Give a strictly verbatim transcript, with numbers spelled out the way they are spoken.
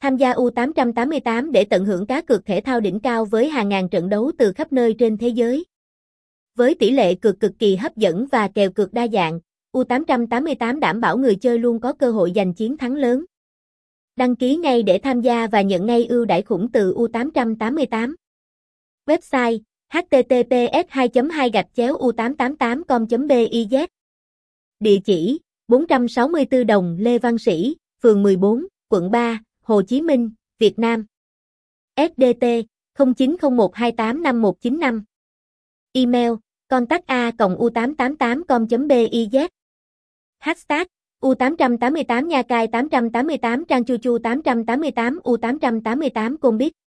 Tham gia U tám tám tám để tận hưởng cá cược thể thao đỉnh cao với hàng ngàn trận đấu từ khắp nơi trên thế giới. Với tỷ lệ cược cực kỳ hấp dẫn và kèo cược đa dạng, U tám tám tám đảm bảo người chơi luôn có cơ hội giành chiến thắng lớn. Đăng ký ngay để tham gia và nhận ngay ưu đãi khủng từ U tám tám tám. Website: h t t p s hai chấm hai gạch chéo u tám tám tám com chấm biz. Địa chỉ: bốn trăm sáu mươi tư Đồng Lê Văn Sĩ, phường mười bốn, quận ba, Hồ Chí Minh, Việt Nam. ét đê tê không chín không một hai tám năm một chín năm. Email: contact a còng u tám tám tám com chấm biz. Hashtag: U tám tám tám Nha Cai tám tám tám, Trang Chu Chu tám tám tám, U tám tám tám Combic.